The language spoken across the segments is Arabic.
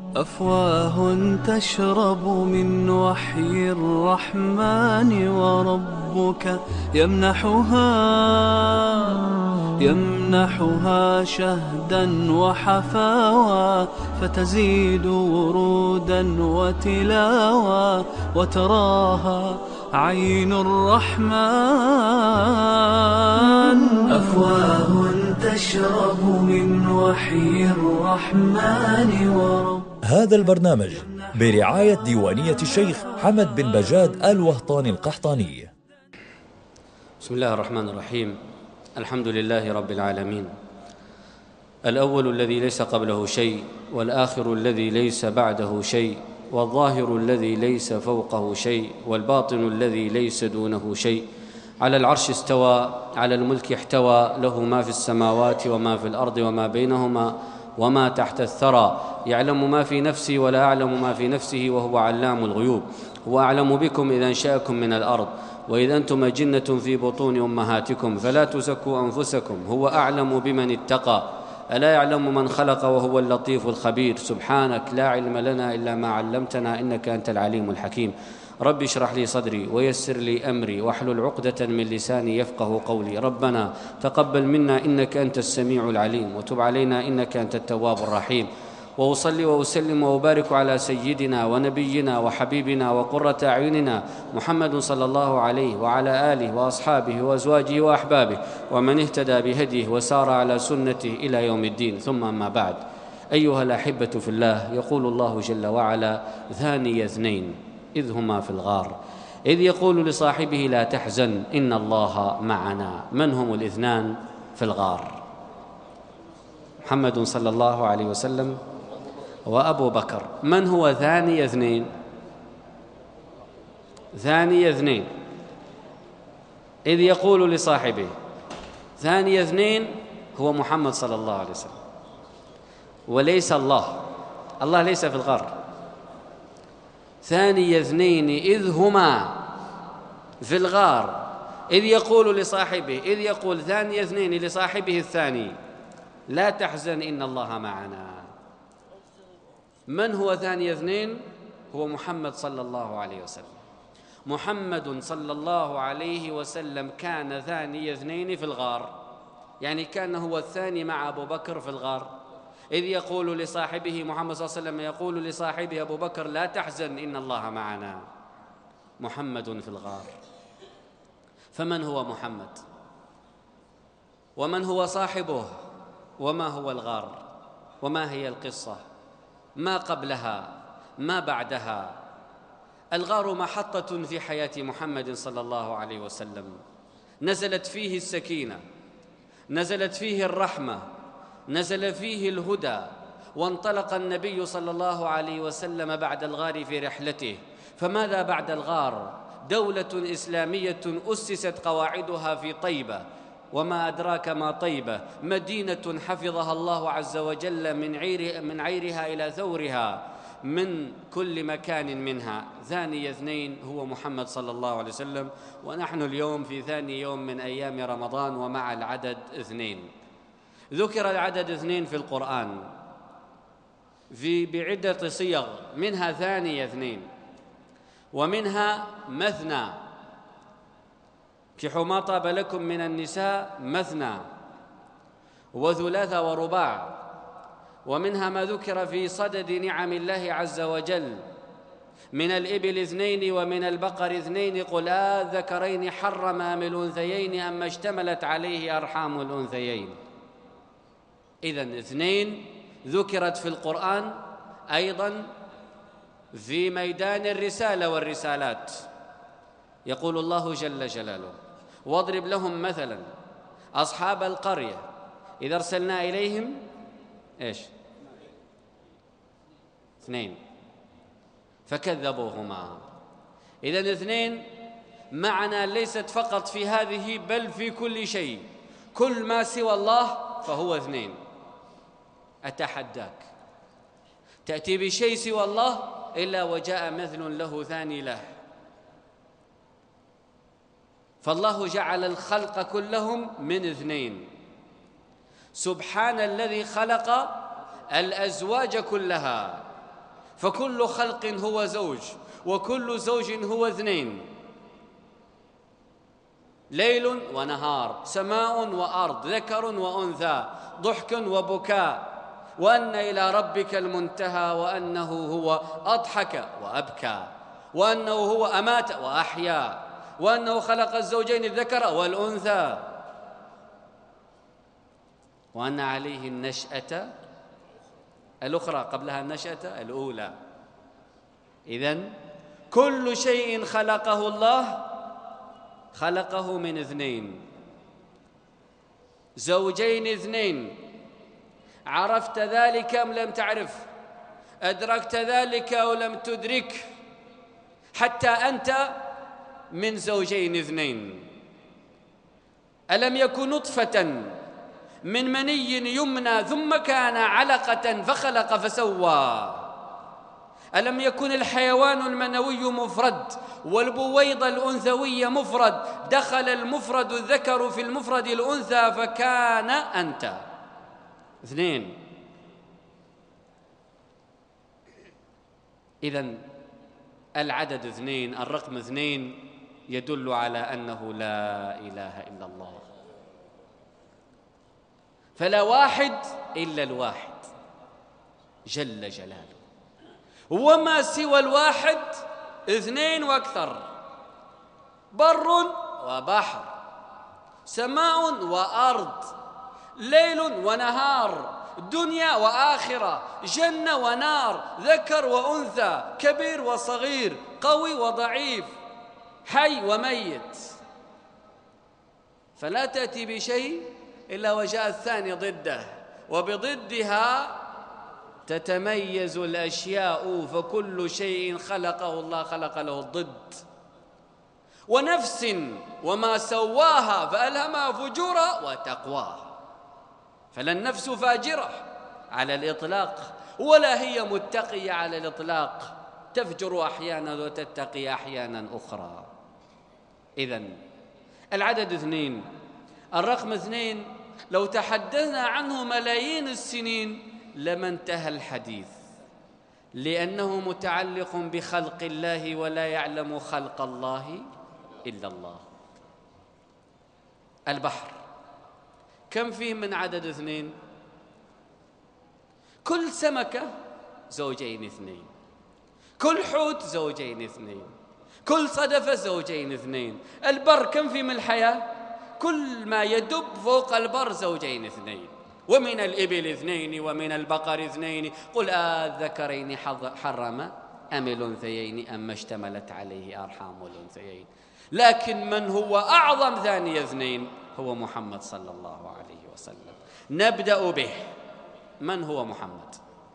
أفواه تشرب من وحي الرحمن، وربك يمنحها شهدا وحفاوى، فتزيد ورودا وتلاوى، وتراها عين الرحمن. أفواه تشرب من وحي الرحمن، هذا البرنامج برعاية ديوانية الشيخ حمد بن بجاد الوهطاني القحطاني. بسم الله الرحمن الرحيم. الحمد لله رب العالمين، الأول الذي ليس قبله شيء، والآخر الذي ليس بعده شيء، والظاهر الذي ليس فوقه شيء، والباطن الذي ليس دونه شيء. على العرش استوى، على الملك احتوى، له ما في السماوات وما في الأرض وما بينهما وما تحت الثرى. يعلم ما في نفسي ولا أعلم ما في نفسه، وهو علام الغيوب. هو أعلم بكم إذا أنشأكم من الأرض، وإذا أنتم أجنة في بطون أمهاتكم، فلا تزكوا أنفسكم، هو أعلم بمن اتقى. ألا يعلم من خلق وهو اللطيف الخبير. سبحانك لا علم لنا إلا ما علمتنا، إنك أنت العليم الحكيم. رب اشرح لي صدري ويسر لي أمري، واحلل عقدة من لساني يفقه قولي. ربنا تقبل منا إنك أنت السميع العليم، وتب علينا إنك أنت التواب الرحيم. وأصلي وأسلم وأبارك على سيدنا ونبينا وحبيبنا وقرة أعيننا محمد صلى الله عليه وعلى آله وأصحابه وأزواجه وأحبابه، ومن اهتدى بهديه وسار على سنته إلى يوم الدين. ثم أما بعد، أيها الأحبة في الله، يقول الله جل وعلا: ثاني اثنين إذ هما في الغار إذ يقول لصاحبه لا تحزن إن الله معنا. من هم الاثنان في الغار؟ محمد صلى الله عليه وسلم وأبو بكر. من هو ثاني اثنين؟ ثاني اثنين إذ يقول لصاحبه. ثاني اثنين هو محمد صلى الله عليه وسلم، وليس الله. الله ليس في الغار. ثاني اثنين إذ هما في الغار إذ يقول لصاحبه، إذ يقول ثاني اثنين لصاحبه الثاني لا تحزن إن الله معنا. من هو ثاني اثنين؟ هو محمد صلى الله عليه وسلم. محمد صلى الله عليه وسلم كان ثاني اثنين في الغار، يعني كان هو الثاني مع أبو بكر في الغار. إذ يقول لصاحبه، محمد صلى الله عليه وسلم يقول لصاحبه أبو بكر لا تحزن إن الله معنا. محمد في الغار. فمن هو محمد؟ ومن هو صاحبه؟ وما هو الغار؟ وما هي القصة؟ ما قبلها؟ ما بعدها؟ الغار محطة في حياة محمد صلى الله عليه وسلم، نزلت فيه السكينة، نزلت فيه الرحمة، نزل فيه الهدى، وانطلق النبي صلى الله عليه وسلم بعد الغار في رحلته. فماذا بعد الغار؟ دولة إسلامية أسست قواعدها في طيبة، وما أدراك ما طيبة، مدينة حفظها الله عز وجل من عيرها إلى ثورها، من كل مكان منها. ثاني اثنين هو محمد صلى الله عليه وسلم، ونحن اليوم في ثاني يوم من أيام رمضان، ومع العدد اثنين. ذكر العدد اثنين في القرآن بعدة صيغ، منها ثاني اثنين، ومنها مثنى، كحوا ما طاب لكم من النساء مثنى وثلاث ورباع. ومنها ما ذكر في صدد نعم الله عز وجل: من الإبل اثنين ومن البقر اثنين، قل آذكرين حرم أم الأنثيين أما اشتملت عليه أرحام الأنثيين. إذن اثنين ذكرت في القرآن أيضا في ميدان الرسالة والرسالات. يقول الله جل جلاله: واضرب لهم مثلا أصحاب القرية إذا أرسلنا إليهم إيش؟ اثنين فكذبوهما. إذن اثنين معنا ليست فقط في هذه، بل في كل شيء. كل ما سوى الله فهو اثنين. أتحداك تأتي بشيء سوى الله إلا وجاء مثل له ثاني له. فالله جعل الخلق كلهم من اثنين. سبحان الذي خلق الأزواج كلها فكل خلق هو زوج، وكل زوج هو اثنين، ليل ونهار، سماء وأرض، ذكر وأنثى، ضحك وبكاء، وأن إلى ربك المنتهى، وأنه هو أضحك وأبكى، وأنه هو أمات وأحيا، وأنه خلق الزوجين الذكر والأنثى، وأن عليه النشأة الأخرى قبلها النشأة الأولى. إذن كل شيء خلقه الله خلقه من اثنين، زوجين اثنين. عرفت ذلك أم لم تعرف؟ أدركت ذلك أو لم تدرك؟ حتى أنت من زوجين اثنين. ألم يكن نطفة من مني يمنى ثم كان علقة فخلق فسوى؟ ألم يكن الحيوان المنوي مفرد والبويضة الأنثوية مفرد، دخل المفرد الذكر في المفرد الأنثى فكان أنت اثنين. إذن العدد اثنين، الرقم اثنين يدل على أنه لا إله إلا الله، فلا واحد إلا الواحد جل جلاله، وما سوى الواحد اثنين وأكثر، بر وبحر، سماء وأرض، ليل ونهار، دنيا وآخرة، جنة ونار، ذكر وأنثى، كبير وصغير، قوي وضعيف، حي وميت. فلا تأتي بشيء إلا وجاء الثاني ضده، وبضدها تتميز الأشياء، فكل شيء خلقه الله خلق له الضد. ونفس وما سواها فألهمها فجورها وتقواها، فلا النفس فاجرة على الإطلاق ولا هي متقية على الإطلاق، تفجر أحيانا وتتقي أحيانا أخرى. إذن العدد اثنين، الرقم اثنين، لو تحدثنا عنه ملايين السنين لما انتهى الحديث، لأنه متعلق بخلق الله، ولا يعلم خلق الله إلا الله. البحر كم فيه من عدد اثنين؟ كل سمكة زوجين اثنين، كل حوت زوجين اثنين، كل صدفة زوجين اثنين. البر كم فيه من الحياة؟ كل ما يدب فوق البر زوجين اثنين، ومن الإبل اثنين، ومن البقر اثنين. قل الذكرين حرم أم الأنثيين أم اشتملت عليه أرحام الأنثيين. لكن من هو أعظم ثاني اثنين هو محمد صلى الله عليه وسلم. نبدأ به. من هو محمد؟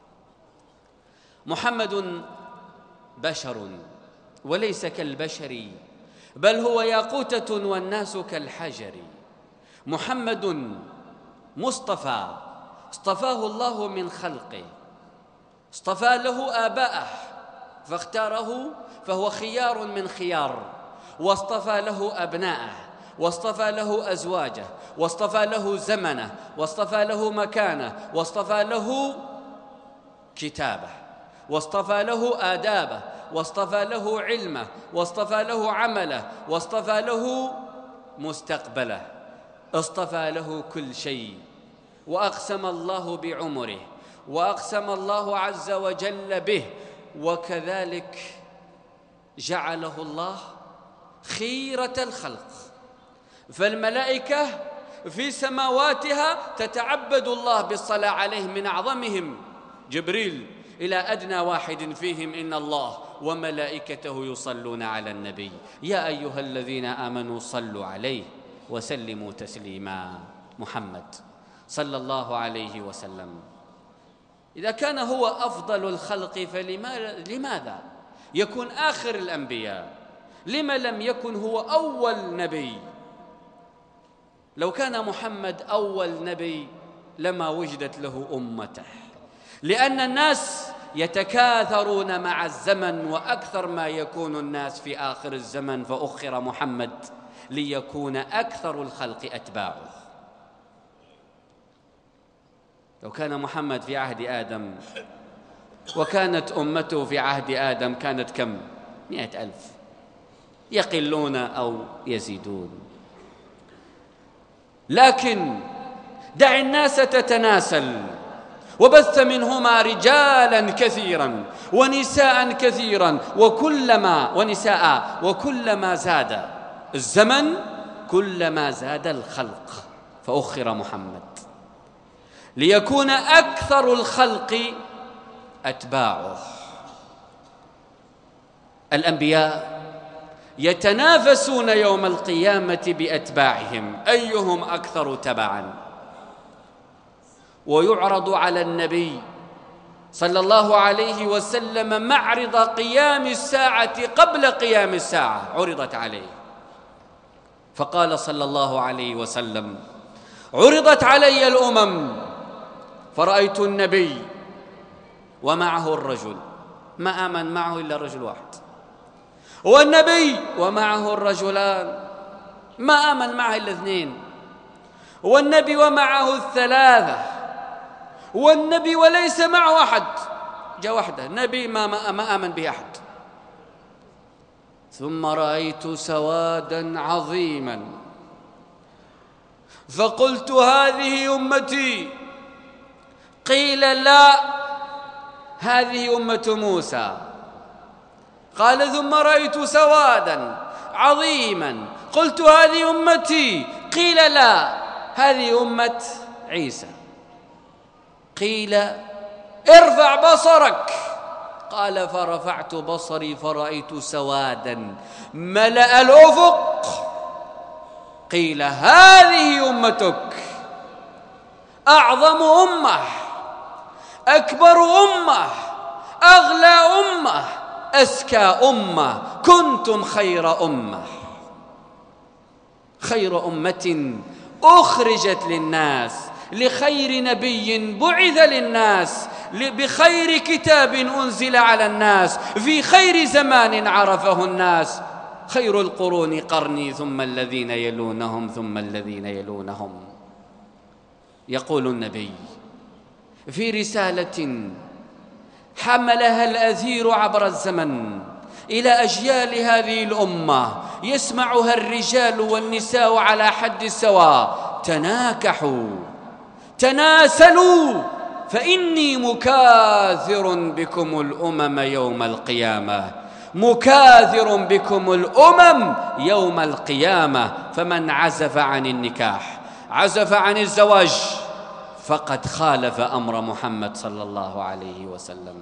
محمد بشر وليس كالبشر، بل هو ياقوتة والناس كالحجر. محمد مصطفى، اصطفاه الله من خلقه، اصطفى له آباءه فاختاره، فهو خيار من خيار، واصطفى له أبناءه، واصطفى له أزواجه، واصطفى له زمنه، واصطفى له مكانه، واصطفى له كتابه، واصطفى له آدابه، واصطفى له علمه، واصطفى له عمله، واصطفى له مستقبله، اصطفى له كل شيء. وأقسم الله بعمره، وأقسم الله عز وجل به، وكذلك جعله الله خيرة الخلق. فالملائكة في سماواتها تتعبد الله بالصلاة عليه، من أعظمهم جبريل إلى أدنى واحد فيهم إن الله وملائكته يصلون على النبي يا أيها الذين آمنوا صلوا عليه وسلموا تسليما. محمد صلى الله عليه وسلم إذا كان هو أفضل الخلق، فلماذا يكون آخر الأنبياء؟ لما لم يكن هو أول نبي؟ لو كان محمد أول نبي لما وجدت له أمته، لأن الناس يتكاثرون مع الزمن، وأكثر ما يكون الناس في آخر الزمن، فأخر محمد ليكون أكثر الخلق أتباعه. لو كان محمد في عهد آدم وكانت أمته في عهد آدم كانت كم؟ 100,000، يقلون أو يزيدون. لكن دع الناس تتناسل، وبث منهما رجالا كثيرا ونساء كثيرا، وكلما زاد الزمن كلما زاد الخلق، فأخر محمد ليكون أكثر الخلق أتباعه. الأنبياء يتنافسون يوم القيامة بأتباعهم أيهم أكثر تبعا، ويعرض على النبي صلى الله عليه وسلم معرض قيام الساعة قبل قيام الساعة، عرضت عليه فقال صلى الله عليه وسلم: عرضت علي الأمم فرأيت النبي ومعه الرجل، ما آمن معه إلا رجل واحد، والنبي ومعه الرجلان، ما آمن معه إلا 2، والنبي ومعه 3، والنبي وليس معه أحد، جاء وحده نبي ما آمن به أحد. ثم رأيت سوادا عظيما فقلت: هذه أمتي. قيل: لا، هذه أمة موسى. قال: ثم رأيت سوادا عظيما قلت: هذه أمتي. قيل: لا، هذه أمة عيسى. قيل: ارفع بصرك. قال: فرفعت بصري فرأيت سوادا ملأ الأفق. قيل: هذه أمتك، أعظم أمة، أكبر أمة، أغلى أمة، أزكى أمة، كنتم خير أمة، خير أمة أخرجت للناس، لخير نبي بعث للناس، بخير كتاب أنزل على الناس، في خير زمان عرفه الناس. خير القرون قرني ثم الذين يلونهم ثم الذين يلونهم. يقول النبي في رسالة حملها الأثير عبر الزمن إلى أجيال هذه الأمة يسمعها الرجال والنساء على حد السواء: تناكحوا تناسلوا فإني مكاثر بكم الأمم يوم القيامة، مكاثر بكم الأمم يوم القيامة. فمن عزف عن النكاح، عزف عن الزواج، فقد خالف أمر محمد صلى الله عليه وسلم.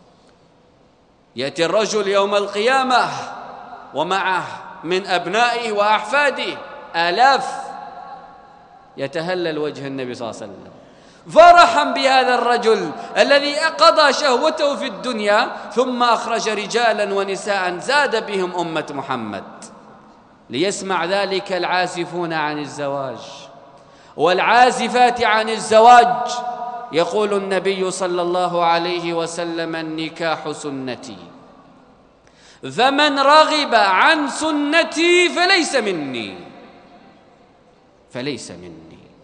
يأتي الرجل يوم القيامة ومعه من أبنائه وأحفاده آلاف، يتهلل وجه النبي صلى الله عليه وسلم فرحا بهذا الرجل الذي قضى شهوته في الدنيا ثم أخرج رجالا ونساء زاد بهم أمة محمد. ليسمع ذلك العازفون عن الزواج والعازفات عن الزواج. يقول النبي صلى الله عليه وسلم: النكاح سنتي، فمن رغب عن سنتي فليس مني، فليس مني،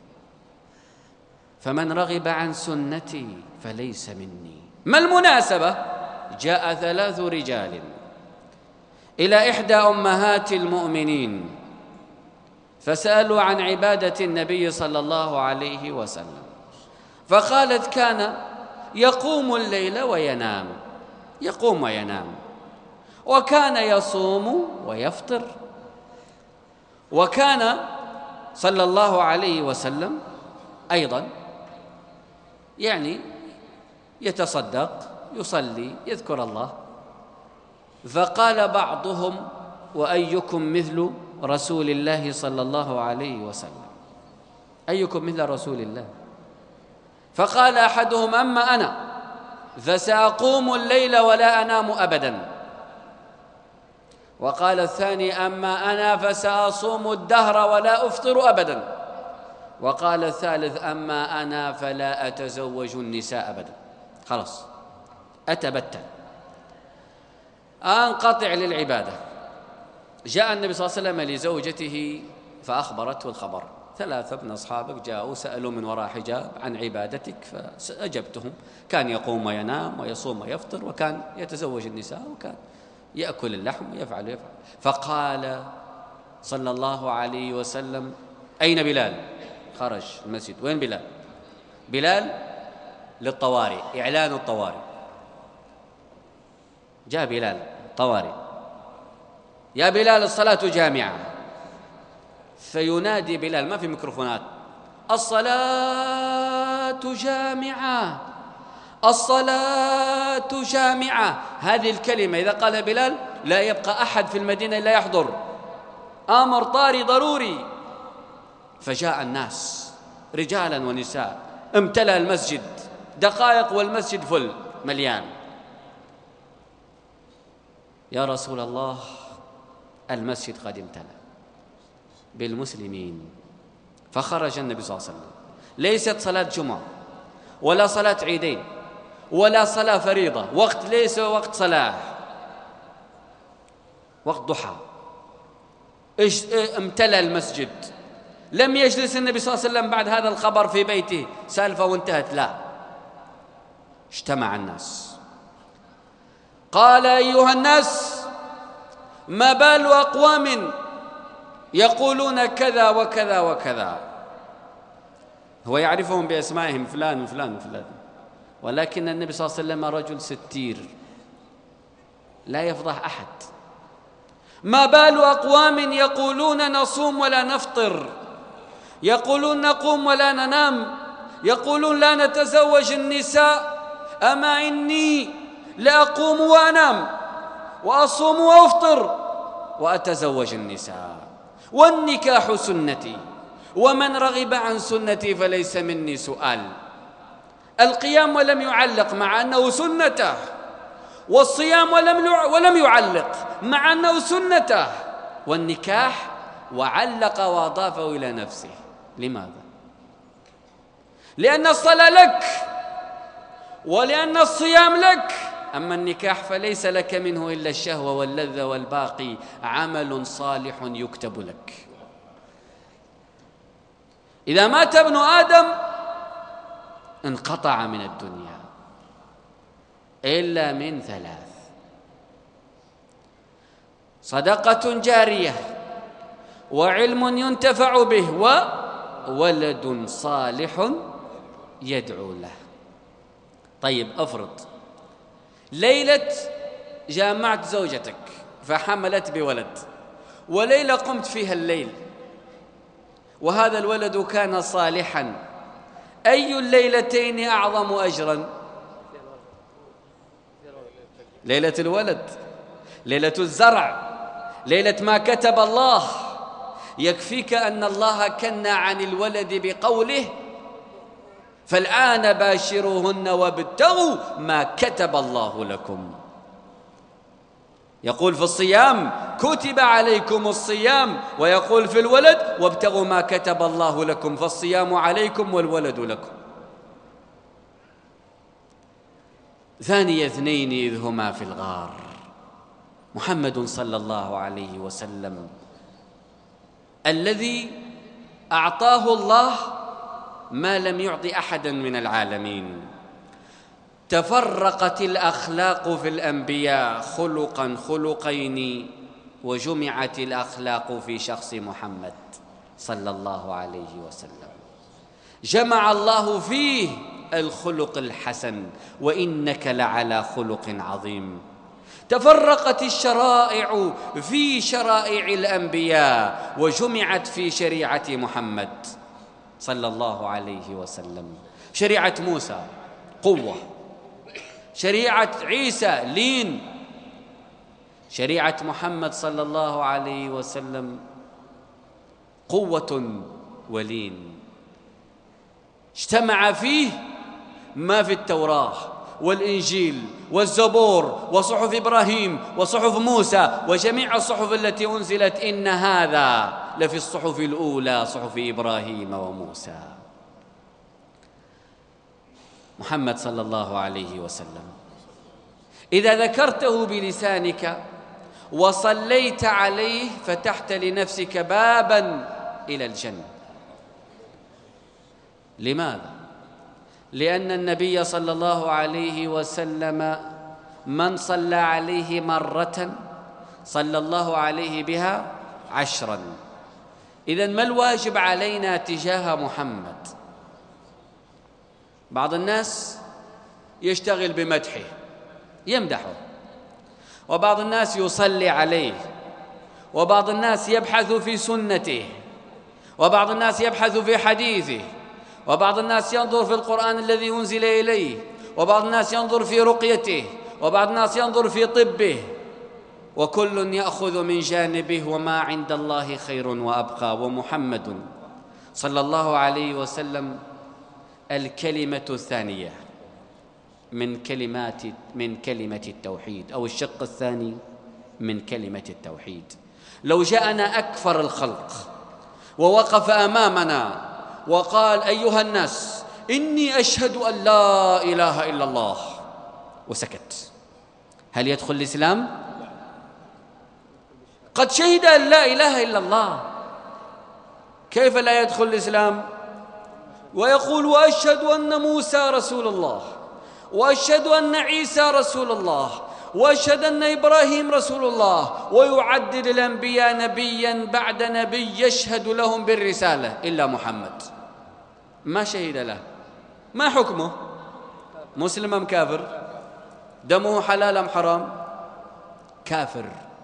فمن رغب عن سنتي فليس مني. ما المناسبة؟ جاء 3 رجال إلى إحدى أمهات المؤمنين فسألوا عن عبادة النبي صلى الله عليه وسلم، فقالت: كان يقوم الليل وينام، يقوم وينام، وكان يصوم ويفطر، وكان صلى الله عليه وسلم أيضا يعني يتصدق، يصلي، يذكر الله. فقال بعضهم: وأيكم مثل رسول الله صلى الله عليه وسلم؟ أيكم مثل رسول الله؟ فقال أحدهم: أما أنا فسأقوم الليل ولا أنام أبدا. وقال الثاني: أما أنا فسأصوم الدهر ولا أفطر أبدا. وقال الثالث: أما أنا فلا أتزوج النساء أبدا، خلاص أتبتل، أنقطع للعبادة. جاء النبي صلى الله عليه وسلم لزوجته فأخبرته الخبر، 3 من أصحابك جاءوا سألوا من وراء حجاب عن عبادتك فأجبتهم. كان يقوم وينام ويصوم ويفطر، وكان يتزوج النساء، وكان يأكل اللحم ويفعل. فقال صلى الله عليه وسلم: أين بلال؟ خرج المسجد. وين بلال؟ بلال للطوارئ، إعلان الطوارئ. جاء بلال طوارئ: يا بلال الصلاة جامعة. فينادي بلال، ما في ميكروفونات: الصلاة جامعة، الصلاة جامعة. هذه الكلمة إذا قالها بلال لا يبقى أحد في المدينة إلا يحضر، أمر طاري ضروري. فجاء الناس رجالا ونساء، امتلأ المسجد دقائق والمسجد فل مليان. يا رسول الله، المسجد قد امتلأ بالمسلمين. فخرج النبي صلى الله عليه وسلم. ليست صلاة جمعة ولا صلاة عيدين ولا صلاة فريضة، وقت ليس وقت صلاة، وقت ضحى. امتلأ المسجد. لم يجلس النبي صلى الله عليه وسلم بعد هذا الخبر في بيته سالفة وانتهت، لا، اجتمع الناس. قال: أيها الناس، ما بال أقوام يقولون كذا وكذا وكذا. هو يعرفهم بأسمائهم، فلان وفلان وفلان، ولكن النبي صلى الله عليه وسلم رجل ستير لا يفضح أحد. ما بال أقوام يقولون نصوم ولا نفطر، يقولون نقوم ولا ننام، يقولون لا نتزوج النساء، أما إني لأقوم وأنام وأصوم وأفطر وأتزوج النساء، والنكاح سنتي، ومن رغب عن سنتي فليس مني. سؤال: القيام ولم يعلق مع أنه سنته، والصيام ولم يعلق مع أنه سنته، والنكاح وعلق وأضافه إلى نفسه. لماذا؟ لأن الصلاة لك ولأن الصيام لك، أما النكاح فليس لك منه إلا الشهوة واللذة، والباقي عمل صالح يكتب لك. إذا مات ابن آدم انقطع من الدنيا إلا من 3: صدقة جارية، وعلم ينتفع به، وولد صالح يدعو له. طيب، أفرض ليلة جامعت زوجتك فحملت بولد، وليلة قمت فيها الليل وهذا الولد كان صالحا، أي الليلتين أعظم أجرا؟ ليلة الولد، ليلة الزرع، ليلة ما كتب الله. يكفيك أن الله كنى عن الولد بقوله: فالآن باشروهن وابتغوا ما كتب الله لكم. يقول في الصيام: كتب عليكم الصيام، ويقول في الولد: وابتغوا ما كتب الله لكم، فالصيام عليكم والولد لكم. 2 إذ هما في الغار، محمد صلى الله عليه وسلم الذي أعطاه الله ما لم يعط أحدا من العالمين. تفرقت الأخلاق في الأنبياء خلقا خلقين، وجمعت الأخلاق في شخص محمد صلى الله عليه وسلم. جمع الله فيه الخلق الحسن، وإنك لعلى خلق عظيم. تفرقت الشرائع في شرائع الأنبياء، وجمعت في شريعة محمد صلى الله عليه وسلم. شريعة موسى قوة، شريعة عيسى لين، شريعة محمد صلى الله عليه وسلم قوة ولين. اجتمع فيه ما في التوراة والإنجيل والزبور وصحف إبراهيم وصحف موسى وجميع الصحف التي أنزلت، إن هذا لفي الصحف الأولى، صحف إبراهيم وموسى. محمد صلى الله عليه وسلم إذا ذكرته بلسانك وصليت عليه فتحت لنفسك بابا إلى الجنة. لماذا؟ لأن النبي صلى الله عليه وسلم من صلى عليه مرة صلى الله عليه بها 10. إذن ما الواجب علينا تجاه محمد؟ بعض الناس يشتغل بمدحه، يمدحه، وبعض الناس يصلي عليه، وبعض الناس يبحث في سنته، وبعض الناس يبحث في حديثه، وبعض الناس ينظر في القرآن الذي أنزل إليه، وبعض الناس ينظر في رقيته، وبعض الناس ينظر في طبه، وكل يأخذ من جانبه، وما عند الله خير وأبقى. ومحمد صلى الله عليه وسلم الكلمة الثانية من كلمة التوحيد، أو الشق الثاني من كلمة التوحيد. لو جاءنا أكفر الخلق ووقف أمامنا وقال: أيها الناس إني أشهد أن لا إله إلا الله، وسكت، هل يدخل الإسلام؟ قد شهد أن لا إله إلا الله، كيف لا يدخل الإسلام؟ ويقول: وأشهد أن موسى رسول الله، وأشهد أن عيسى رسول الله، وأشهد أن إبراهيم رسول الله، ويعدد الأنبياء نبيا بعد نبي يشهد لهم بالرسالة، إلا محمد ما شهد له. ما حكمه؟ مسلم أم كافر؟ دمه حلال أم حرام؟ كافر.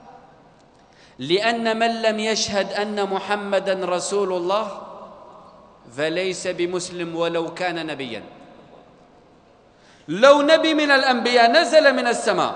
لأن من لم يشهد أن محمدا رسول الله فليس بمسلم ولو كان نبيا. لو نبي من الأنبياء نزل من السماء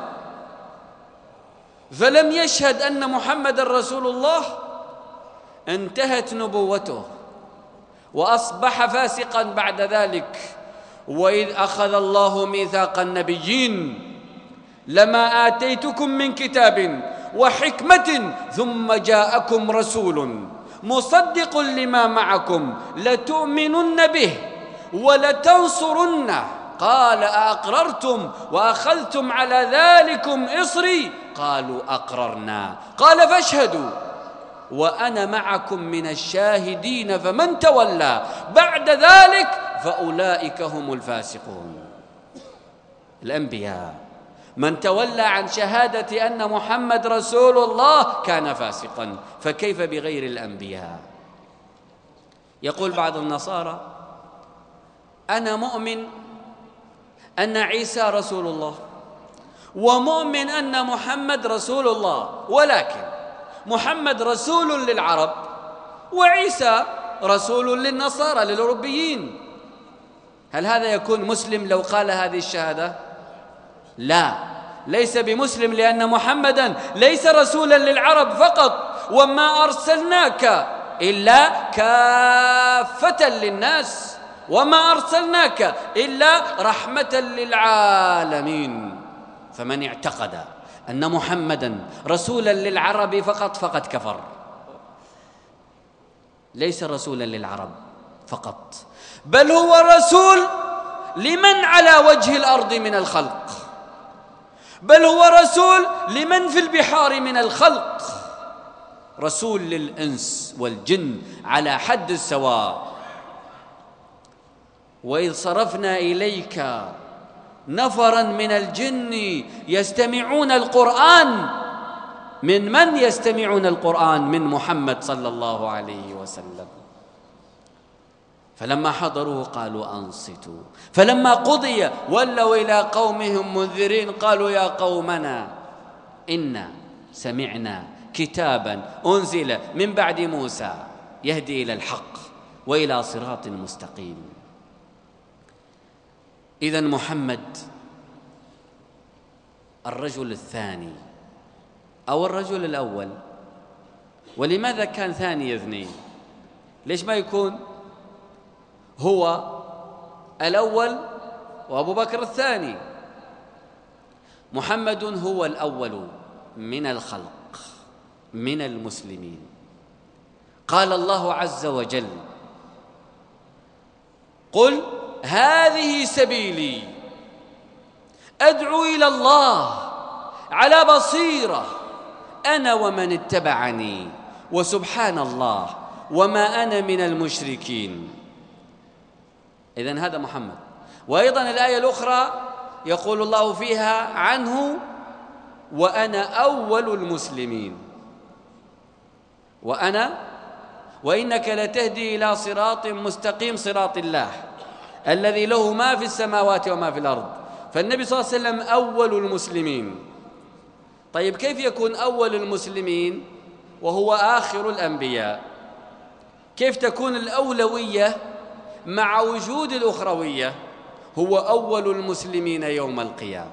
فلم يشهد أن محمدا رسول الله انتهت نبوته وأصبح فاسقا بعد ذلك. وإذ أخذ الله ميثاق النبيين لما آتيتكم من كتاب وحكمة ثم جاءكم رسول مصدق لما معكم لتؤمنن به ولتنصرنه قال: أأقررتم وأخذتم على ذلكم إصري؟ قالوا: أقررنا. قال: فاشهدوا وأنا معكم من الشاهدين، فمن تولى بعد ذلك فأولئك هم الفاسقون. الأنبياء من تولى عن شهادة أن محمد رسول الله كان فاسقا، فكيف بغير الأنبياء؟ يقول بعض النصارى: أنا مؤمن أن عيسى رسول الله، ومؤمن أن محمد رسول الله، ولكن محمد رسول للعرب وعيسى رسول للنصارى للأوروبيين. هل هذا يكون مسلم لو قال هذه الشهادة؟ لا، ليس بمسلم، لأن محمدا ليس رسولا للعرب فقط، وما أرسلناك إلا كافة للناس، وما أرسلناك إلا رحمة للعالمين. فمن اعتقد أن محمدا رسولا للعرب فقط فقد كفر. ليس رسولا للعرب فقط، بل هو رسول لمن على وجه الأرض من الخلق، بل هو رسول لمن في البحار من الخلق، رسول للإنس والجن على حد السواء. وإذ صرفنا إليك نفرا من الجن يستمعون القرآن. من يستمعون القرآن؟ من محمد صلى الله عليه وسلم. فلما حضروه قالوا: أنصتوا. فلما قضي ولوا إلى قومهم منذرين قالوا: يا قومنا إنا سمعنا كتابا أنزل من بعد موسى يهدي إلى الحق وإلى صراط مستقيم. إذن محمد الرجل الثاني أو الرجل الأول. ولماذا كان ثاني اثنين؟ ليش ما يكون هو الأول وأبو بكر الثاني؟ محمد هو الأول من الخلق من المسلمين. قال الله عز وجل: قل هذه سبيلي أدعو إلى الله على بصيرة أنا ومن اتبعني وسبحان الله وما أنا من المشركين. إذن هذا محمد. وأيضا الآية الأخرى يقول الله فيها عنه: وأنا أول المسلمين. وإنك لتهدي إلى صراط مستقيم، صراط الله الذي له ما في السماوات وما في الأرض. فالنبي صلى الله عليه وسلم أول المسلمين. طيب كيف يكون أول المسلمين وهو آخر الأنبياء؟ كيف تكون الأولوية مع وجود الأخروية؟ هو أول المسلمين يوم القيامة،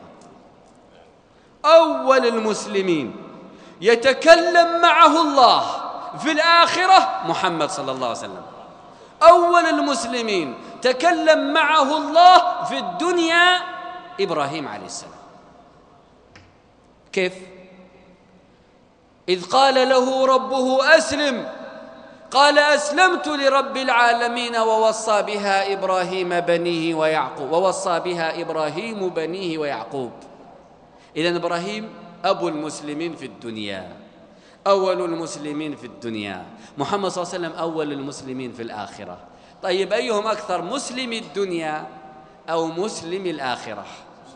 أول المسلمين يتكلم معه الله في الآخرة محمد صلى الله عليه وسلم. أول المسلمين تكلم معه الله في الدنيا إبراهيم عليه السلام. كيف؟ إذ قال له ربه أسلم قال أسلمت لرب العالمين ووصى بها إبراهيم بنيه ويعقوب. إذن إبراهيم أبو المسلمين في الدنيا، أول المسلمين في الدنيا. محمد صلى الله عليه وسلم أول المسلمين في الآخرة. طيب أيهم أكثر، مسلم الدنيا أو مسلم الآخرة؟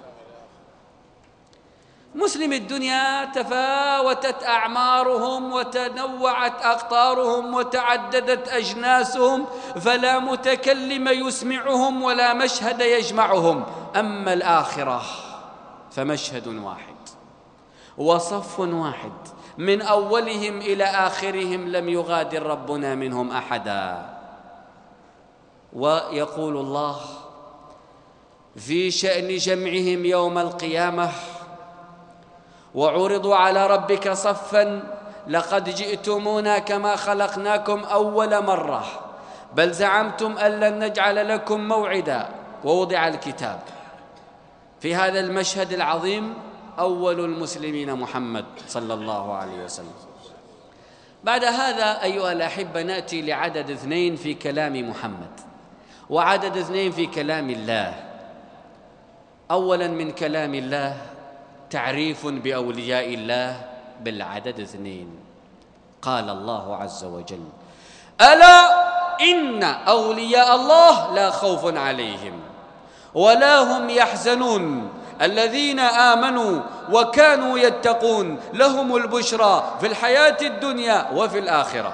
مسلم الدنيا تفاوتت أعمارهم وتنوعت أقطارهم وتعددت أجناسهم، فلا متكلم يسمعهم ولا مشهد يجمعهم. أما الآخرة فمشهد واحد وصف واحد، من أولهم إلى آخرهم لم يغادر ربنا منهم أحدا. ويقول الله في شأن جمعهم يوم القيامة: وعرضوا على ربك صفا لقد جئتمونا كما خلقناكم أول مرة بل زعمتم أن لن نجعل لكم موعدا ووضع الكتاب. في هذا المشهد العظيم أول المسلمين محمد صلى الله عليه وسلم. بعد هذا أيها الأحبة نأتي لعدد 2 في كلام محمد وعدد 2 في كلام الله. أولا من كلام الله تعريف بأولياء الله بالعدد 2. قال الله عز وجل: ألا إن أولياء الله لا خوف عليهم ولا هم يحزنون الذين آمنوا وكانوا يتقون لهم البشرى في الحياة الدنيا وفي الآخرة.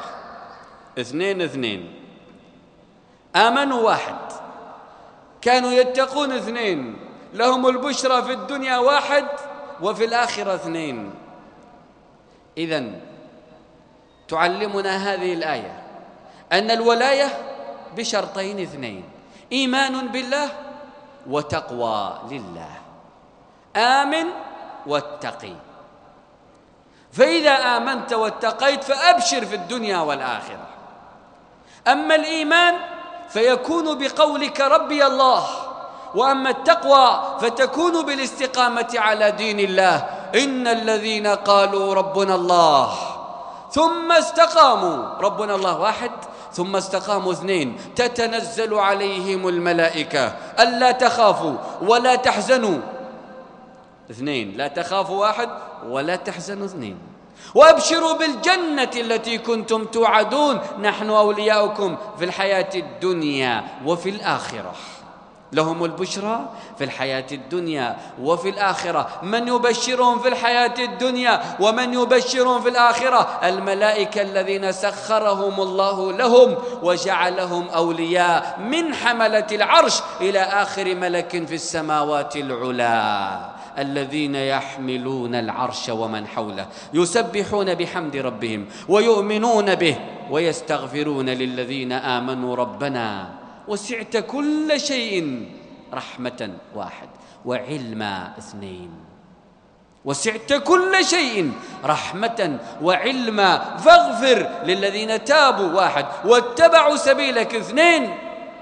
2 آمنوا 1، كانوا يتقون 2، لهم البشرى في الدنيا 1 وفي الآخرة 2. إذن تعلمنا هذه الآية أن الولاية بشرطين 2: إيمان بالله وتقوى لله. آمن واتقي. فإذا آمنت واتقيت فأبشر في الدنيا والآخرة. أما الإيمان فيكون بقولك ربي الله، وأما التقوى فتكون بالاستقامة على دين الله. إن الذين قالوا ربنا الله ثم استقاموا، ربنا الله 1 ثم استقاموا 2، تتنزل عليهم الملائكة ألا تخافوا ولا تحزنوا. 2، لا تخافوا 1 ولا تحزنوا 2. وأبشروا بالجنة التي كنتم توعدون نحن أولياؤكم في الحياة الدنيا وفي الآخرة. لهم البشرى في الحياة الدنيا وفي الآخرة. من يبشرهم في الحياة الدنيا ومن يبشرهم في الآخرة؟ الملائكة الذين سخرهم الله لهم وجعلهم أولياء من حملة العرش إلى آخر ملك في السماوات العلا، الذين يحملون العرش ومن حوله يسبحون بحمد ربهم ويؤمنون به ويستغفرون للذين آمنوا ربنا وسعت كل شيء رحمة 1 وعلما 2. وسعت كل شيء رحمة وعلما فاغفر للذين تابوا 1 واتبعوا سبيلك 2.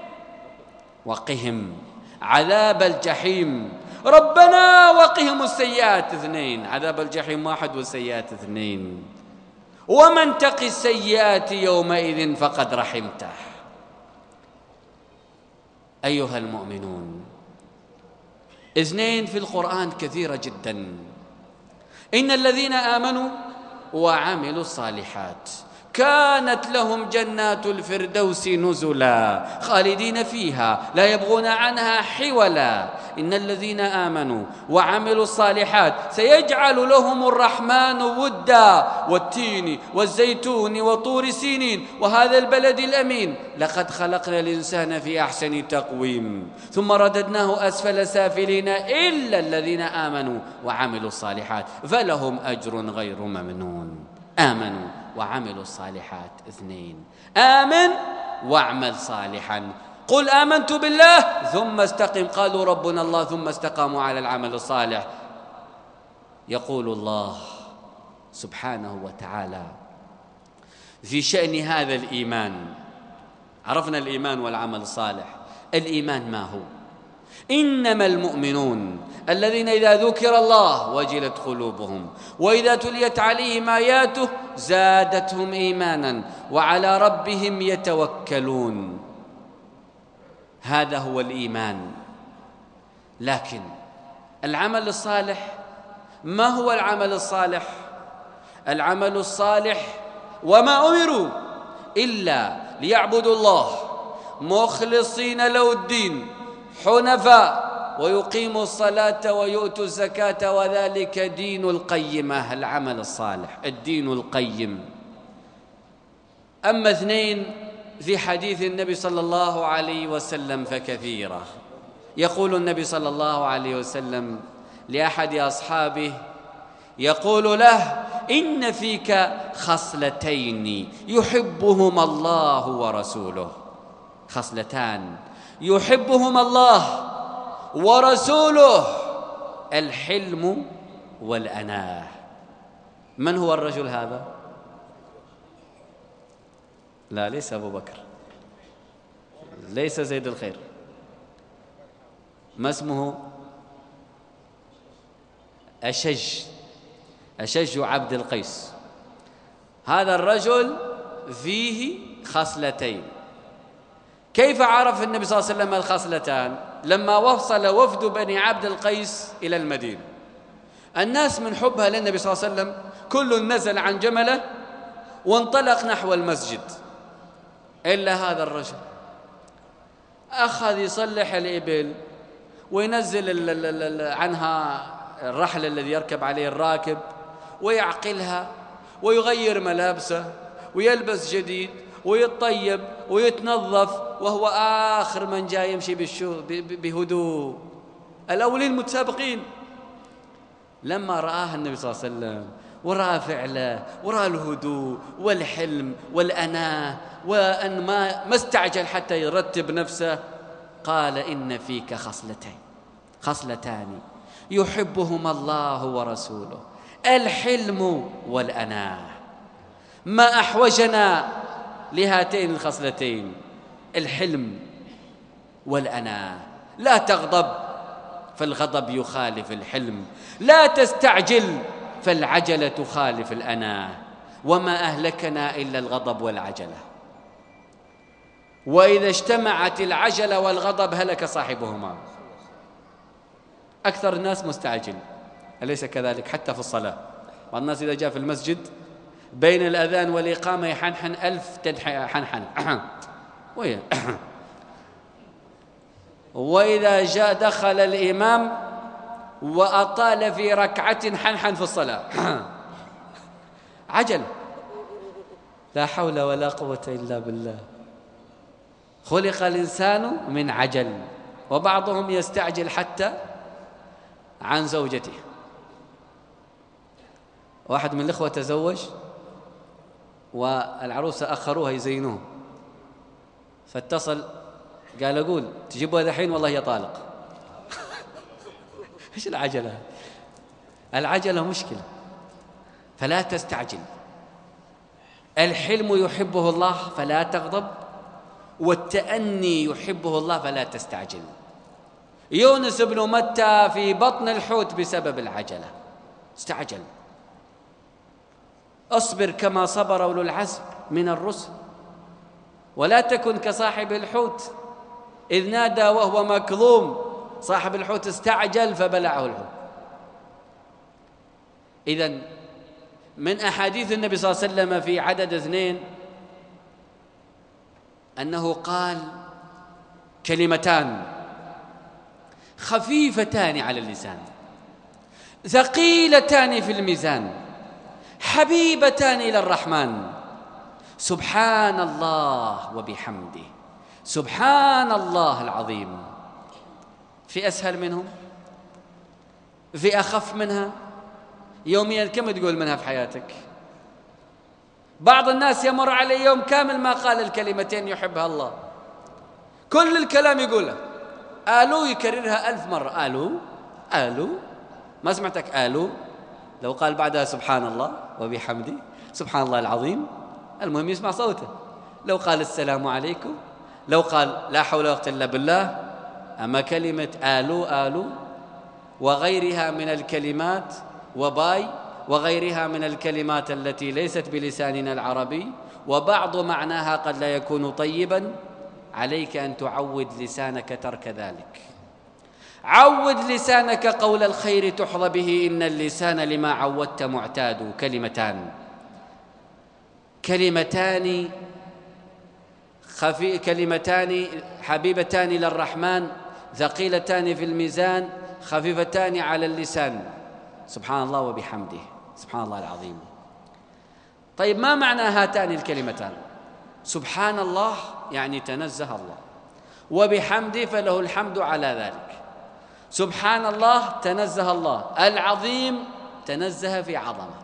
وقهم عذاب الجحيم ربنا وقهم السيئات 2. عذاب الجحيم 1 والسيئات 2. ومن تق السيئات يومئذ فقد رحمته. أيها المؤمنون، 2 في القرآن كثيرة جدا. إن الذين آمنوا وعملوا الصالحات كانت لهم جنات الفردوس نزلا خالدين فيها لا يبغون عنها حولا إن الذين آمنوا وعملوا الصالحات سيجعل لهم الرحمن ودا والتين والزيتون وطور سينين وهذا البلد الأمين لقد خلقنا الإنسان في أحسن تقويم ثم رددناه أسفل سافلين إلا الذين آمنوا وعملوا الصالحات فلهم أجر غير ممنون. آمنوا وعملوا الصالحات اثنين، آمن واعمل صالحا. قل آمنت بالله ثم استقم، قالوا ربنا الله ثم استقاموا على العمل الصالح. يقول الله سبحانه وتعالى في شأن هذا الإيمان، عرفنا الإيمان والعمل الصالح. الإيمان ما هو؟ إنما المؤمنون الذين إذا ذكر الله وجلت قلوبهم وإذا تليت عليهم آياته زادتهم إيمانا وعلى ربهم يتوكلون. هذا هو الإيمان. لكن العمل الصالح، ما هو العمل الصالح؟ العمل الصالح وما أمروا إلا ليعبدوا الله مخلصين له الدين حنفاء ويقيموا الصلاة ويؤتوا الزكاة وذلك دين القيمة. العمل الصالح الدين القيم. أما اثنين في حديث النبي صلى الله عليه وسلم فكثيرة. يقول النبي صلى الله عليه وسلم لأحد أصحابه، يقول له: إن فيك خصلتين يحبهما الله ورسوله. خصلتان يحبهما الله ورسوله: الحلم والأناة. من هو الرجل هذا؟ لا، ليس أبو بكر، ليس زيد الخير. ما اسمه؟ أشج عبد القيس. هذا الرجل فيه خصلتين. كيف عرف النبي صلى الله عليه وسلم الخصلتان؟ لما وصل وفد بني عبد القيس إلى المدينة، الناس من حبها للنبي صلى الله عليه وسلم كل نزل عن جمله وانطلق نحو المسجد، إلا هذا الرجل أخذ يصلح الإبل وينزل عنها الرحل الذي يركب عليه الراكب ويعقلها ويغير ملابسه ويلبس جديد ويتطيب ويتنظف، وهو آخر من جاء يمشي بهدوء. الأولين متسابقين. لما رآها النبي صلى الله عليه وسلم ورأى فعله ورأى الهدوء والحلم والأناة وأن ما استعجل حتى يرتب نفسه، قال: إن فيك خصلتان يحبهما الله ورسوله: الحلم والأناة. ما أحوجنا لهاتين الخصلتين، الحلم والأناة. لا تغضب فالغضب يخالف الحلم، لا تستعجل فالعجلة تخالف الأناة. وما أهلكنا إلا الغضب والعجلة، وإذا اجتمعت العجلة والغضب هلك صاحبهما. أكثر الناس مستعجل، أليس كذلك؟ حتى في الصلاة بعض الناس إذا جاء في المسجد بين الأذان والإقامة يحنحن 1000 حنحن وإذا جاء دخل الإمام وأطال في ركعة حنحن في الصلاة عجل. لا حول ولا قوة إلا بالله. خلق الإنسان من عجل، وبعضهم يستعجل حتى عن زوجته. واحد من الإخوة تزوج والعروسة أخروها يزينوه، فاتصل قال: أقول تجيبوها ذحين والله هي طالق. إيش العجلة؟ العجلة مشكلة، فلا تستعجل. الحلم يحبه الله فلا تغضب، والتأني يحبه الله فلا تستعجل. يونس بن متى في بطن الحوت بسبب العجلة، استعجل. أصبر كما صبر أولو العزم من الرسل، ولا تكن كصاحب الحوت إذ نادى وهو مكظوم. صاحب الحوت استعجل فبلعه الحوت. إذن من أحاديث النبي صلى الله عليه وسلم في عدد 2 أنه قال كلمتان خفيفتان على اللسان ثقيلتان في الميزان حبيبتان إلى الرحمن سبحان الله وبحمده سبحان الله العظيم. في أسهل منهم؟ في أخف منها؟ يوميا كم تقول منها في حياتك؟ بعض الناس يمر عليه يوم كامل ما قال الكلمتين يحبها الله، كل الكلام يقوله آلو يكررها 1000 مرة، آلو آلو. ما سمعتك آلو؟ لو قال بعدها سبحان الله وبحمده سبحان الله العظيم، المهم يسمع صوته. لو قال السلام عليكم، لو قال لا حول ولا قوة إلا بالله. أما كلمة آلو آلو وغيرها من الكلمات وباي وغيرها من الكلمات التي ليست بلساننا العربي وبعض معناها قد لا يكون طيبا، عليك أن تعود لسانك ترك ذلك. عود لسانك قول الخير تحظى به، إن اللسان لما عودت معتاد. كلمتان حبيبتان للرحمن ثقيلتان في الميزان خفيفتان على اللسان، سبحان الله وبحمده سبحان الله العظيم. طيب ما معنى هاتان الكلمتان؟ سبحان الله يعني تنزه الله، وبحمده فله الحمد على ذلك. سبحان الله تنزه الله، العظيم تنزه في عظمه،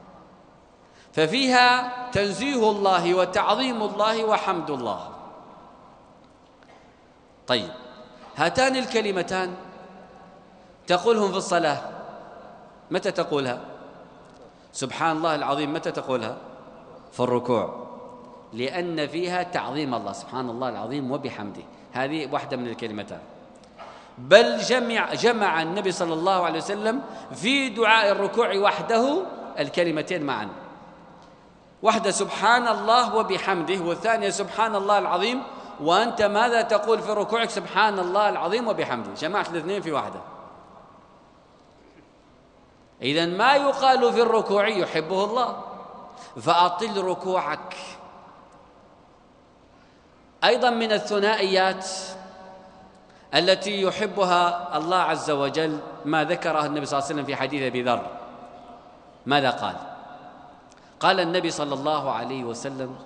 ففيها تنزيه الله وتعظيم الله وحمد الله. طيب هاتان الكلمتان تقولهم في الصلاة، متى تقولها؟ سبحان الله العظيم متى تقولها؟ في الركوع، لأن فيها تعظيم الله، سبحان الله العظيم وبحمده، هذه واحدة من الكلمتان. بل جمع النبي صلى الله عليه وسلم في دعاء الركوع وحده الكلمتين معا، واحدة سبحان الله وبحمده والثانية سبحان الله العظيم. وأنت ماذا تقول في ركوعك؟ سبحان الله العظيم وبحمده، جمعت الاثنين في واحدة. إذن ما يقال في الركوع يحبه الله، فأطل ركوعك. أيضا من الثنائيات التي يحبها الله عز وجل ما ذكره النبي صلى الله عليه وسلم في حديث أبي ذر. ماذا قال؟ قال النبي صلى الله عليه وسلم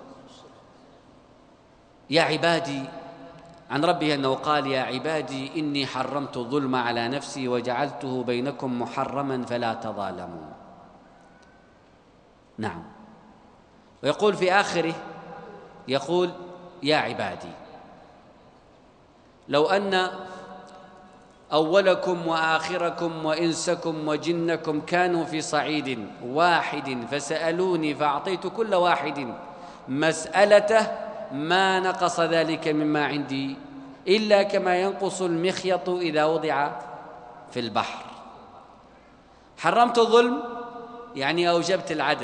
يا عبادي، عن ربه أنه قال يا عبادي إني حرمت الظلم على نفسي وجعلته بينكم محرما فلا تظالموا. نعم. ويقول في آخره يقول يا عبادي لو أن أولكم وآخركم وإنسكم وجنكم كانوا في صعيد واحد فسألوني فأعطيت كل واحد مسألته ما نقص ذلك مما عندي إلا كما ينقص المخيط إذا وضع في البحر. حرمت الظلم يعني أوجبت العدل.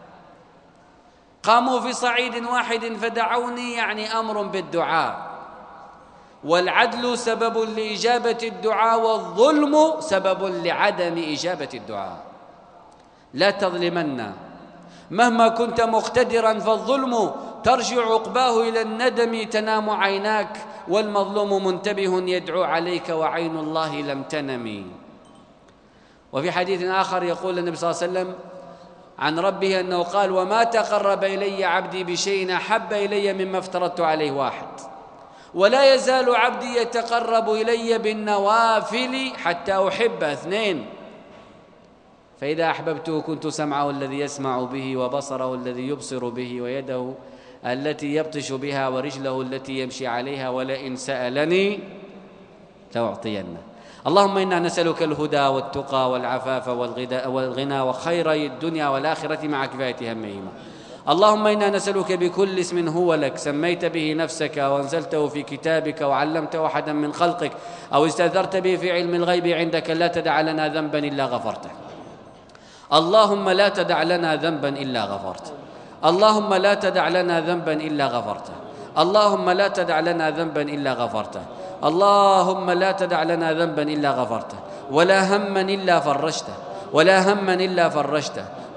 قاموا في صعيد واحد فدعوني يعني أمر بالدعاء، والعدل سبب لإجابة الدعاء والظلم سبب لعدم إجابة الدعاء. لا تظلمن مهما كنت مقتدرا، فالظلم ترجع عقباه إلى الندم تنام عيناك، والمظلوم منتبه يدعو عليك وعين الله لم تنم. وفي حديث آخر يقول النبي صلى الله عليه وسلم عن ربه أنه قال وما تقرب إلي عبدي بشيء أحب إلي مما افترضت عليه واحد، ولا يزال عبدي يتقرب إلي بالنوافل حتى أحبه اثنين، فإذا أحببته كنت سمعه الذي يسمع به وبصره الذي يبصر به ويده التي يبطش بها ورجله التي يمشي عليها، ولئن سألني لأعطينه. اللهم إنا نسألك الهدى والتقى والعفاف والغنى وخير الدنيا والآخرة مع كفاية همهما. اللهم إنا نسألك بكل اسم هو لك سميت به نفسك وأنزلته في كتابك وعلمته أحدا من خلقك أو استأثرت به في علم الغيب عندك لا تدع لنا ذنبا إلا غفرته. اللهم لا تدع لنا ذنبا إلا غفرته. اللهم لا تدع لنا ذنبا إلا غفرته. اللهم لا تدع لنا ذنبا إلا غفرته. اللهم لا تدع لنا ذنبا إلا غفرته، ولا هما إلا فرجته، ولا هما إلا فرجته،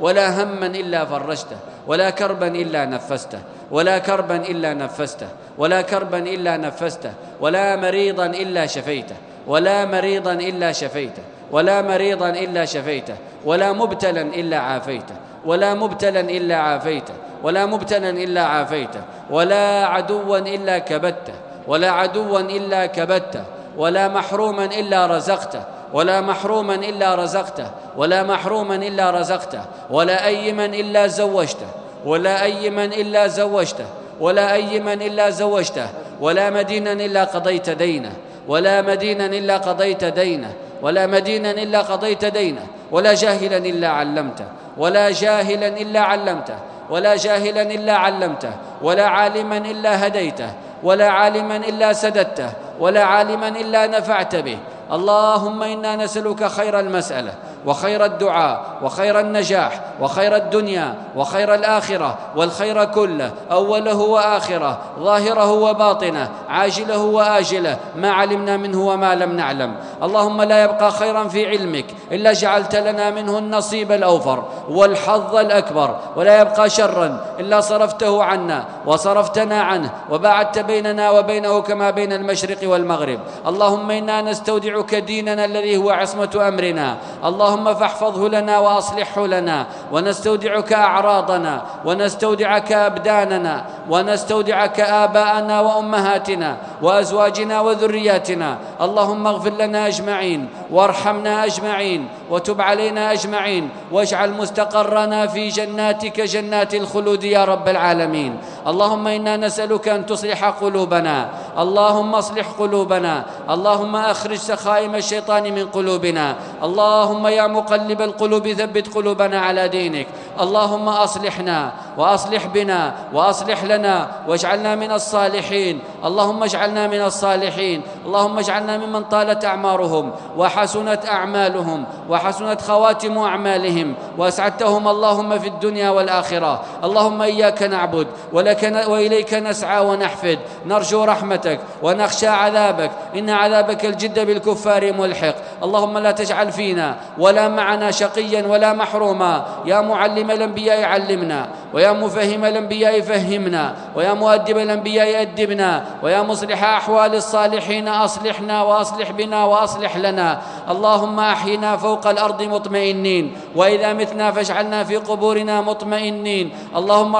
ولا هما إلا فرجته، ولا كربا إلا نفسته، ولا كربا إلا نفسته، ولا كربا إلا نفسته، ولا مريضا إلا شفيته، ولا مريضا إلا شفيته، ولا مريضا إلا شفيته، ولا مبتلا إلا عافيته، ولا مبتلا إلا عافيته، ولا مبتلا إلا عافيته، ولا عدوا إلا كبته، ولا عدوا إلا كبته، ولا محروما إلا رزقته، ولا محروما إلا رزقته، ولا محروما إلا رزقته، ولا أيما إلا زوجته، ولا أيما إلا زوجته، ولا أيما إلا زوجته، ولا مدينا إلا قضيت دينه، ولا مدينا إلا قضيت دينه، ولا مدينا إلا قضيت دينه، ولا جاهلا إلا علمته، ولا جاهلا إلا علمته، ولا جاهلا إلا علمته، ولا عالما إلا هديته، ولا عالما إلا سددته، ولا عالما إلا نفعت به. اللهم إنا نسألك خير المسألة وخير الدعاء وخير النجاح وخير الدنيا وخير الآخرة، والخير كله أوله وآخره، ظاهره وباطنه، عاجله وآجله، ما علمنا منه وما لم نعلم. اللهم لا يبقى خيرا في علمك إلا جعلت لنا منه النصيب الأوفر والحظ الأكبر، ولا يبقى شرا إلا صرفته عنا وصرفتنا عنه، وباعدت بيننا وبينه كما بين المشرق والمغرب. اللهم إنا نستودعك ديننا الذي هو عصمة أمرنا، اللهم فاحفظه لنا وأصلحه لنا، ونستودعك أعراضنا، ونستودعك أبداننا، ونستودعك آباءنا وأمهاتنا وأزواجنا وذرياتنا. اللهم اغفر لنا أجمعين، وارحمنا أجمعين، وتب علينا أجمعين، واجعل مستقرنا في جناتك جنات الخلود يا رب العالمين. اللهم إنا نسألك أن تصلح قلوبنا، اللهم اصلح قلوبنا، اللهم أخرج سخائم الشيطان من قلوبنا. اللهم يا مقلب القلوب ثبت قلوبنا على دينك. اللهم أصلحنا وأصلح بنا وأصلح لنا واجعلنا من الصالحين. اللهم اجعلنا من الصالحين. اللهم اجعلنا ممن طالت أعمارهم وحسنت أعمالهم وحسنت خواتم أعمالهم وأسعدتهم اللهم في الدنيا والآخرة. اللهم إياك نعبد وإليك نسعى ونحفد، نرجو رحمتك ونخشى عذابك، إن عذابك الجد بالكفار ملحق. اللهم لا تجعل فينا ولا معنا شقيا ولا محروما. يا معلم الأنبياء علمنا، ويا مفهم الأنبياء فهمنا، ويا مؤدب الأنبياء أدبنا، ويا مصلح أحوال الصالحين أصلحنا وأصلح بنا وأصلح لنا. اللهم أحينا فوق الأرض مطمئنين، وإذا متنا فاجعلنا في قبورنا مطمئنين. اللهم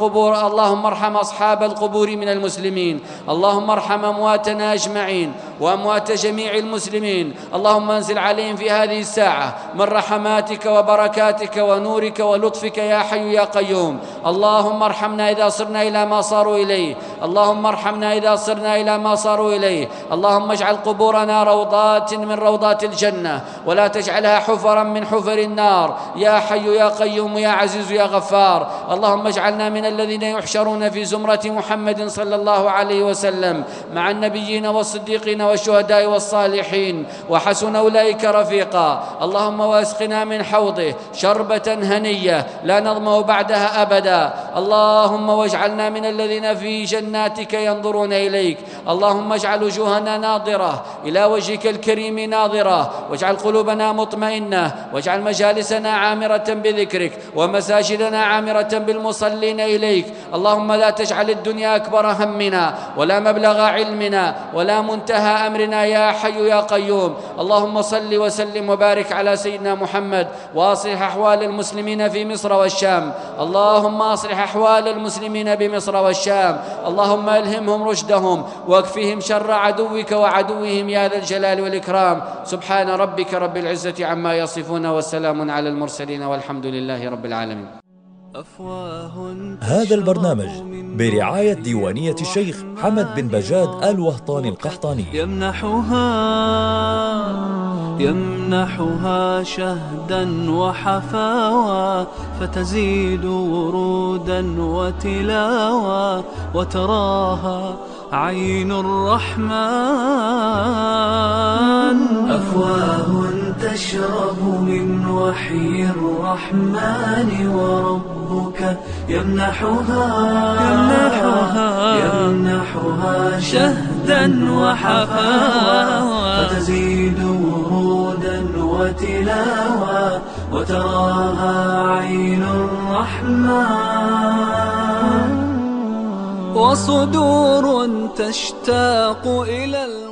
ارحم أصحاب القبور من المسلمين. اللهم ارحم أمواتنا أجمعين وأموات جميع المسلمين. اللهم انزل عليهم في هذه الساعة من رحماتك وبركاتك ونورك ولطفك يا حي يا قيوم. اللهم ارحمنا إذا صرنا إلى ما صاروا إليه، اللهم ارحمنا إذا صرنا إلى ما صاروا إليه. اللهم اجعل قبورنا روضات من روضات الجنة، ولا تجعلها حفرا من حفر النار يا حي يا قيوم يا عزيز يا غفار. اللهم اجعلنا من الذين يحشرون في زمرة محمد صلى الله عليه وسلم مع النبيين والصديقين والشهداء والصالحين، وحسن أولئك رفيقا. اللهم واسقنا من حوضه شربة هنية لا نظمأ بعدها أبدا. اللهم واجعلنا من الذين في جناتك ينظرون إليك. اللهم اجعل وجوهنا ناظرة إلى وجهك الكريم ناظرة، واجعل قلوبنا مطمئنة، واجعل مجالسنا عامرة بذكرك، ومساجدنا عامرة بالمصلين إليك. اللهم لا تجعل الدنيا أكبر همنا ولا مبلغ علمنا ولا منتهى أمرنا يا حي يا قيوم. اللهم صل وسلم وبارك على سيدنا محمد، وأصلح أحوال المسلمين في مصر والشام. اللهم أصلح أحوال المسلمين بمصر والشام. اللهم ألهمهم رشدهم واكفهم شر عدوك وعدوهم يا ذا الجلال والإكرام. سبحان ربك رب العزة عما يصفون، والسلام على المرسلين، والحمد لله رب العالمين. هذا البرنامج برعاية ديوانية الشيخ حمد بن بجاد الوهطاني القحطاني. يمنحها شهدا وحفاوى، فتزيد ورودا وتلاوى، وتراها عين الرحمن. أفواه تشرب من وحي الرحمن، وربك يمنحها شهدا وحفاوى، فتزيد ورودا وتلاوة وتراها عين الرحمن، وصدور تشتاق إلى